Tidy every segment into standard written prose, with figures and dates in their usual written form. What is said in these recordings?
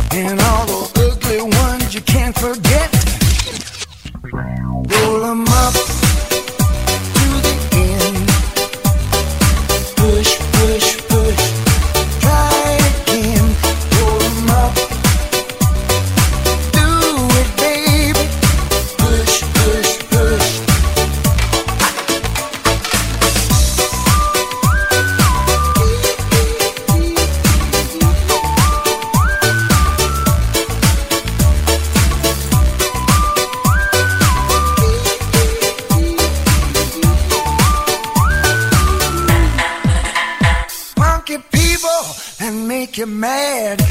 and all the ugly ones you can't forget. Roll 'em up to the end. Push, push, push. Try again. Roll 'em up. Do it, baby. Push, push, push. Funky people that make you mad.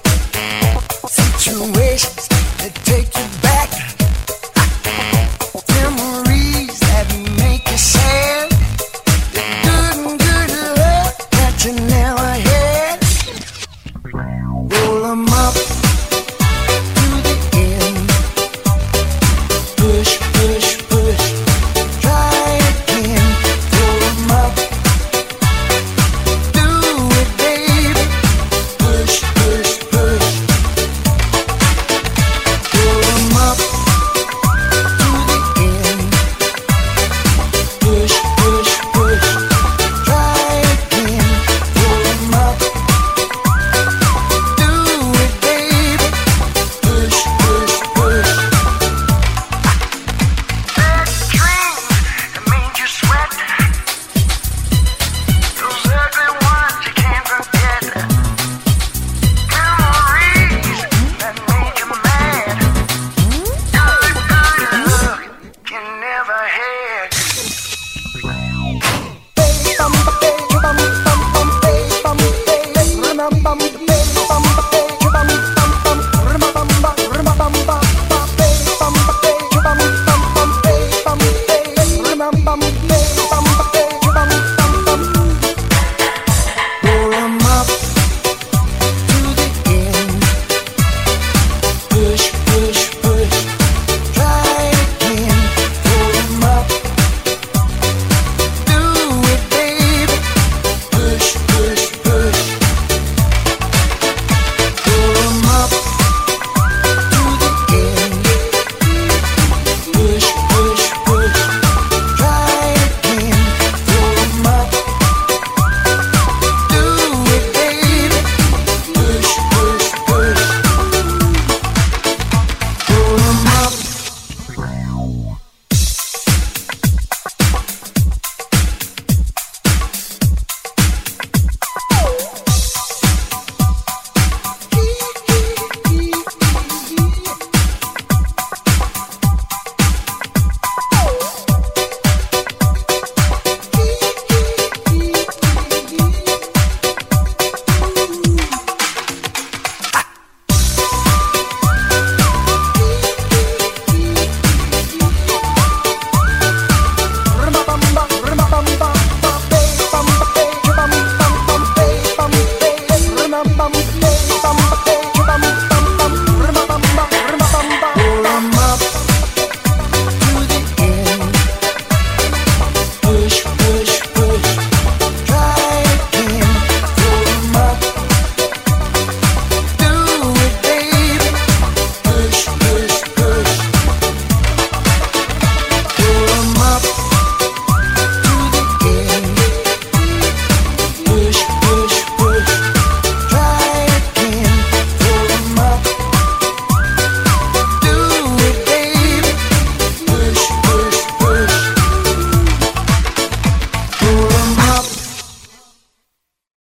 Situations that take you back. Memories that make you sad. The good and good love that you never had. Roll 'em up